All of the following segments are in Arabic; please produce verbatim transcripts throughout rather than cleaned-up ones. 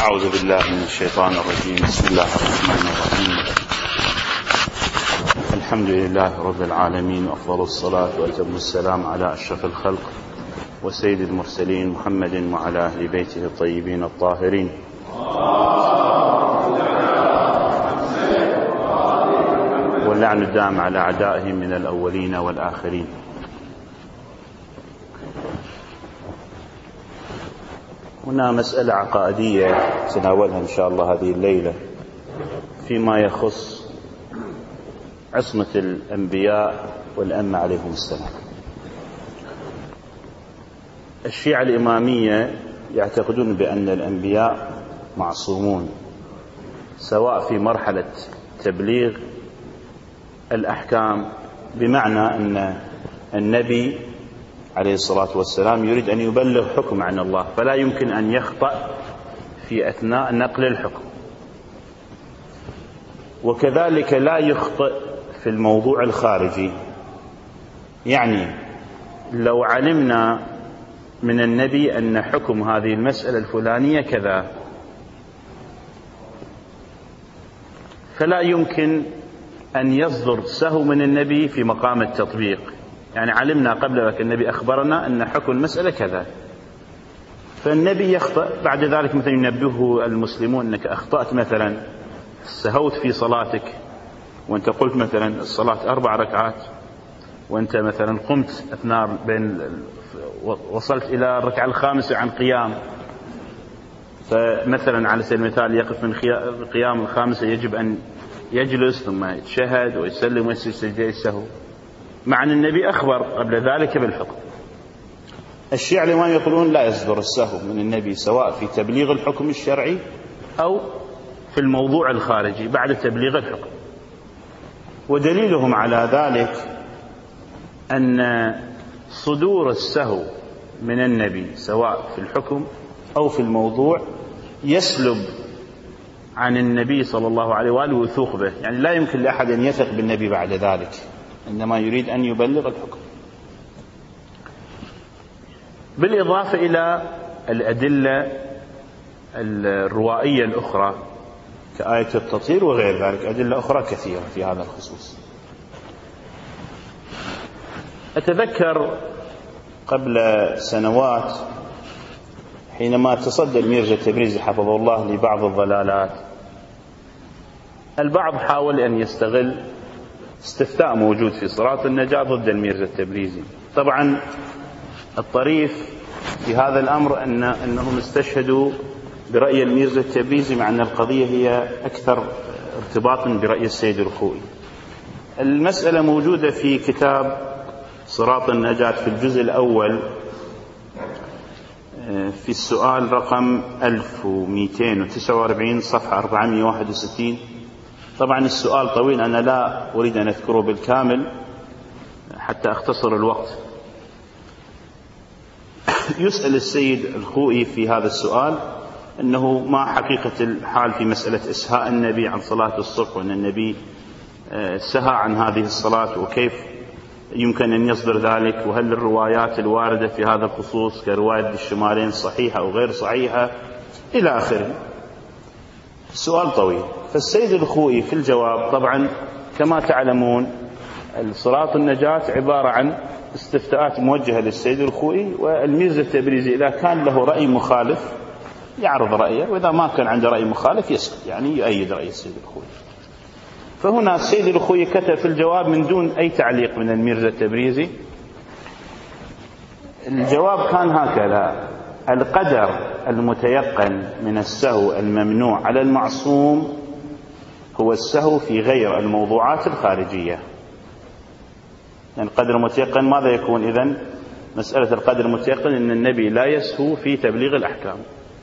أعوذ بالله من الشيطان الرجيم. بسم الله الرحمن الرحيم. الحمد لله رب العالمين، وأفضل الصلاة وأتم السلام على أشرف الخلق وسيد المرسلين محمد وعلى أهل بيته الطيبين الطاهرين. واللعن الدام على أعدائهم من الأولين والآخرين. هنا مسألة عقائدية سناولها إن شاء الله هذه الليلة فيما يخص عصمة الأنبياء والأئمة عليهم السلام. الشيعة الإمامية يعتقدون بأن الأنبياء معصومون، سواء في مرحلة تبليغ الأحكام، بمعنى أن النبي عليه الصلاة والسلام يريد أن يبلغ حكم عن الله، فلا يمكن أن يخطأ في أثناء نقل الحكم، وكذلك لا يخطئ في الموضوع الخارجي. يعني لو علمنا من النبي أن حكم هذه المسألة الفلانية كذا، فلا يمكن أن يصدر سهو من النبي في مقام التطبيق. يعني علمنا قبل ذلك النبي أخبرنا أن حكم المسألة كذا، فالنبي يخطأ بعد ذلك، مثلا ينبهه المسلمون أنك أخطأت، مثلا سهوت في صلاتك وأنت قلت مثلا الصلاة أربع ركعات، وأنت مثلا قمت أثناء بين وصلت إلى الركعة الخامسة عن قيام، فمثلا على سبيل المثال يقف من قيام الخامسة يجب أن يجلس ثم يتشهد ويسلم ويسجد سجدة السهو، مع أن النبي أخبر قبل ذلك بالحكم. الشيعة الإمام يقولون لا يصدر السهو من النبي سواء في تبليغ الحكم الشرعي أو في الموضوع الخارجي بعد تبليغ الحكم. ودليلهم على ذلك أن صدور السهو من النبي سواء في الحكم أو في الموضوع يسلب عن النبي صلى الله عليه وآله وثوق به. يعني لا يمكن لأحد أن يثق بالنبي بعد ذلك، إنما يريد أن يبلغ الحكم. بالإضافة إلى الأدلة الروائية الأخرى كآية التطهير وغير ذلك، أدلة أخرى كثيرة في هذا الخصوص. أتذكر قبل سنوات حينما تصدى الميرزا التبريزي حفظه الله لبعض الضلالات، البعض حاول أن يستغل استفتاء موجود في صراط النجاة ضد الميرزا التبريزي. طبعا الطريف في هذا الأمر أن أنهم استشهدوا برأي الميرزا التبريزي، مع أن القضية هي أكثر ارتباطا برأي السيد الخوئي. المسألة موجودة في كتاب صراط النجاة في الجزء الأول في السؤال رقم ألف ومئتين وتسعة وأربعين صفحة أربعمئة وواحد وستين. طبعا السؤال طويل، أنا لا أريد أن أذكره بالكامل حتى أختصر الوقت. يسأل السيد الخوئي في هذا السؤال أنه ما حقيقة الحال في مسألة إسهاء النبي عن صلاة الصبح، وأن النبي سهى عن هذه الصلاة، وكيف يمكن أن يصدر ذلك، وهل الروايات الواردة في هذا الخصوص كرواية الشمالين صحيحة أو غير صحيحة إلى آخره. السؤال طويل. فالسيد الخوئي في الجواب، طبعا كما تعلمون صراط النجاة عبارة عن استفتاءات موجهة للسيد الخوئي، والميرزا التبريزي إذا كان له رأي مخالف يعرض رأيه، وإذا ما كان عنده رأي مخالف يسكت، يعني يؤيد رأي السيد الخوئي. فهنا السيد الخوئي كتب في الجواب من دون أي تعليق من الميرزا التبريزي. الجواب كان هكذا: القدر المتيقن من السهو الممنوع على المعصوم هو السهو في غير الموضوعات الخارجية. يعني القدر المتيقن ماذا يكون إذن؟ مسألة القدر المتيقن أن النبي لا يسهو في تبليغ الأحكام.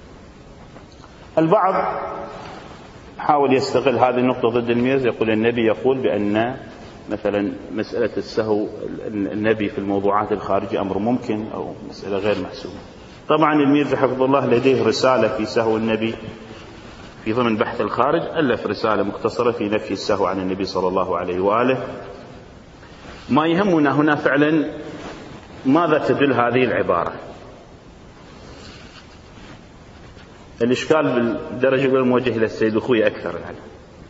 البعض حاول يستغل هذه النقطة ضد الميرزا، يقول النبي يقول بأن مثلا مسألة السهو النبي في الموضوعات الخارجية أمر ممكن أو مسألة غير محسوبة. طبعا الميرزا حفظ الله لديه رسالة في سهو النبي في ضمن بحث الخارج، ألف رسالة مختصرة في نفي السهو عن النبي صلى الله عليه وآله. ما يهمنا هنا فعلا ماذا تدل هذه العبارة. الإشكال بالدرجة الأولى موجه إلى السيد الخوي أكثر. يعني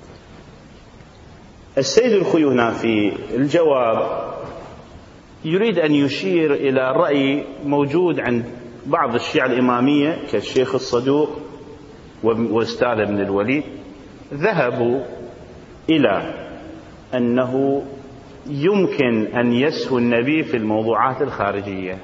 السيد الخوي هنا في الجواب يريد أن يشير إلى رأي موجود عند بعض الشيعة الإمامية كالشيخ الصدوق وأستاذ ابن الوليد، ذهبوا إلى أنه يمكن أن يسهو النبي في الموضوعات الخارجية،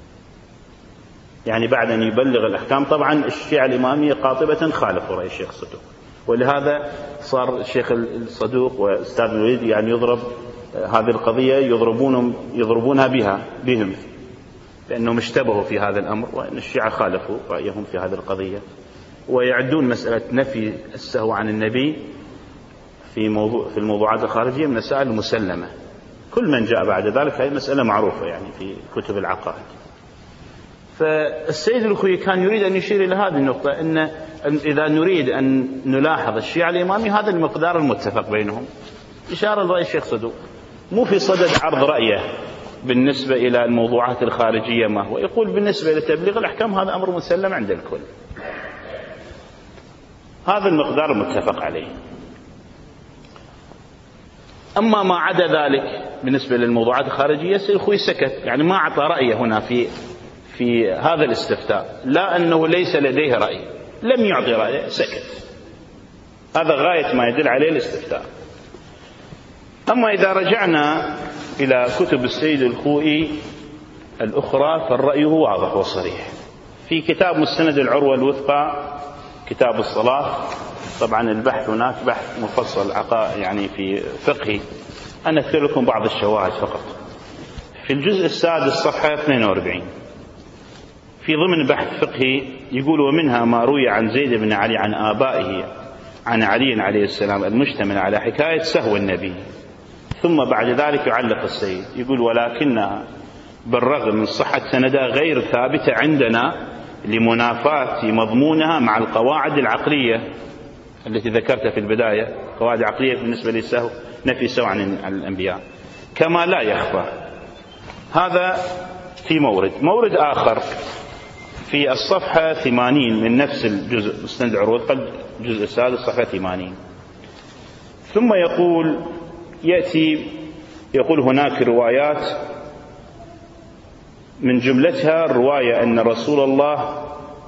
يعني بعد أن يبلغ الأحكام. طبعا الشيعة الإمامية قاطبة خالفوا رأي الشيخ الصدوق، ولهذا صار الشيخ الصدوق وأستاذ الوليد يعني يضرب هذه القضية يضربون يضربونها بها بهم، لأنهم اشتبهوا في هذا الأمر، وأن الشيعة خالفوا رأيهم في هذه القضية، ويعدون مسألة نفي السهو عن النبي في موضوع في الموضوعات الخارجية من المسائل المسلمة. كل من جاء بعد ذلك هذه مسألة معروفة يعني في كتب العقائد. فالسيد الخوي كان يريد أن يشير إلى هذه النقطة، أن إذا نريد أن نلاحظ الشيعة الإمامي هذا المقدار المتفق بينهم، إشارة لرأي الشيخ صدوق، مو في صدد عرض رأيه بالنسبة إلى الموضوعات الخارجية ما هو، يقول بالنسبة لتبليغ الأحكام هذا أمر مسلم عند الكل، هذا المقدار متفق عليه. أما ما عدا ذلك بالنسبة للموضوعات الخارجية السيد الخوي سكت، يعني ما أعطى رأيه هنا في في هذا الاستفتاء، لا أنه ليس لديه رأي، لم يعطي رأيه، سكت. هذا غاية ما يدل عليه الاستفتاء. أما إذا رجعنا إلى كتب السيد الخوئي الأخرى فالرأي واضح وصريح. في كتاب مستند العروة الوثقى كتاب الصلاة، طبعا البحث هناك بحث مفصل عقاء يعني في فقهي، أنا أذكر لكم بعض الشواهد فقط. في الجزء السادس صفحة اثنين وأربعين في ضمن بحث فقهي يقول: ومنها ما روي عن زيد بن علي عن آبائه عن علي عليه السلام المشتمل على حكاية سهو النبي. ثم بعد ذلك يعلق السيد يقول: ولكنها بالرغم من صحة سندها غير ثابتة عندنا لمنافاة مضمونها مع القواعد العقلية التي ذكرتها في البداية، قواعد عقلية بالنسبة للسهو نفي سهو عن الأنبياء، كما لا يخفى. هذا في مورد. مورد آخر في الصفحة ثمانين من نفس الجزء مستند العروة الجزء السادس صفحة ثمانين، ثم يقول يأتي يقول هناك روايات من جملتها رواية أن رسول الله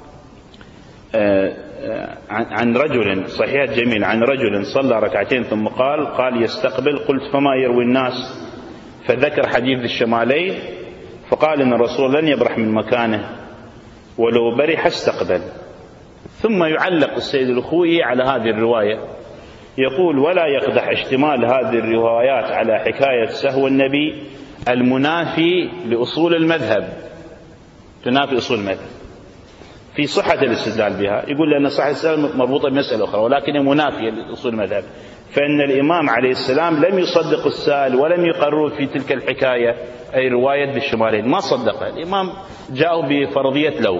عن رجل صحيح جميل عن رجل صلى ركعتين ثم قال قال يستقبل، قلت فما يروي الناس؟ فذكر حديث الشمالين فقال إن الرسول لن يبرح من مكانه ولو برح استقبل. ثم يعلق السيد الخوئي على هذه الرواية يقول: ولا يقدح اشتمال هذه الروايات على حكاية سهو النبي المنافي لأصول المذهب، تنافي أصول المذهب في صحة الاستدلال بها. يقول لأن صحة الاستدلال مربوطة بمسألة أخرى ولكن منافية لأصول المذهب، فإن الإمام عليه السلام لم يصدق السائل ولم يقرر في تلك الحكاية أي رواية بالشمالين، ما صدقها الإمام، جاءوا بفرضية لو.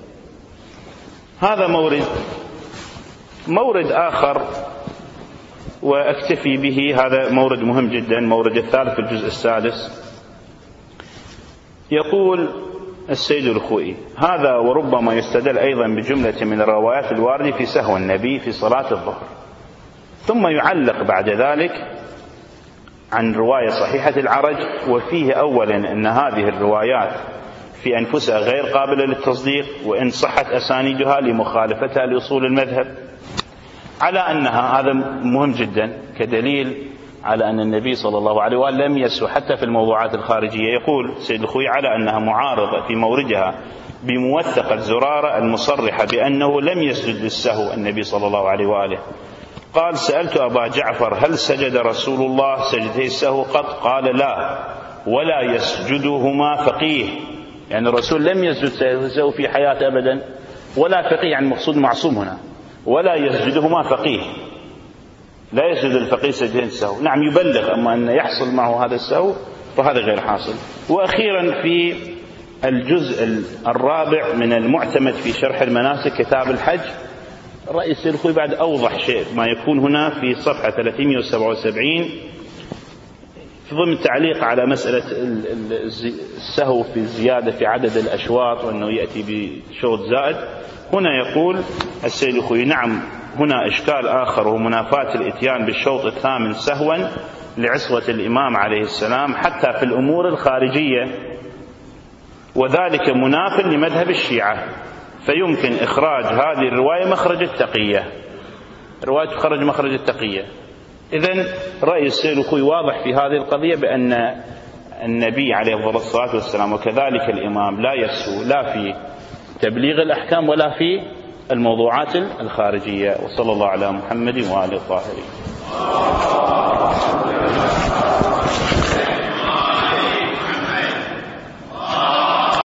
هذا مورد. مورد آخر وأكتفي به، هذا مورد مهم جدا، مورد الثالث في الجزء السادس. يقول السيد الخوئي: هذا وربما يستدل أيضا بجملة من الروايات الواردة في سهو النبي في صلاة الظهر. ثم يعلق بعد ذلك عن رواية صحيحة العرج، وفيه أولا أن هذه الروايات في أنفسها غير قابلة للتصديق وإن صحت أسانيدها لمخالفتها لأصول المذهب، على أنها، هذا مهم جدا كدليل على أن النبي صلى الله عليه وآله لم يسهو حتى في الموضوعات الخارجية. يقول سيد الخوئي: على أنها معارضة في موردها بموثقة زرارة المصرحة بأنه لم يسجد للسهو النبي صلى الله عليه وآله. قال: سألت أبا جعفر هل سجد رسول الله سجدتي السهو قط؟ قال: لا، ولا يسجدهما فقيه، يعني الرسول لم يسجد السهو في حياته أبدا، ولا فقيه، يعني مقصود معصوم هنا، ولا يسجدهما فقيه، لا يسجد الفقيه سجدتين السهو. نعم يبلغ، أما أن يحصل معه هذا السهو فهذا غير حاصل. وأخيرا في الجزء الرابع من المعتمد في شرح المناسك كتاب الحج، رأي السيد الخوئي بعد أوضح شيء ما يكون هنا في صفحة ثلاثمائة وسبعة وسبعين، في ضمن تعليق على مسألة السهو في الزيادة في عدد الأشواط وأنه يأتي بشوط زائد، هنا يقول السيد الخوئي: نعم، هنا إشكال آخر وهو منافاة الإتيان بالشوط الثامن سهوا لعصوة الإمام عليه السلام حتى في الأمور الخارجية، وذلك مناف لمذهب الشيعة، فيمكن إخراج هذه الرواية مخرج التقية، رواية تخرج مخرج التقية. إذن رأي السيد الخوئي واضح في هذه القضية بأن النبي عليه الصلاة والسلام وكذلك الإمام لا يسهو لا في تبليغ الأحكام ولا في الموضوعات الخارجية. وصلى الله على محمد وآله الطاهرين.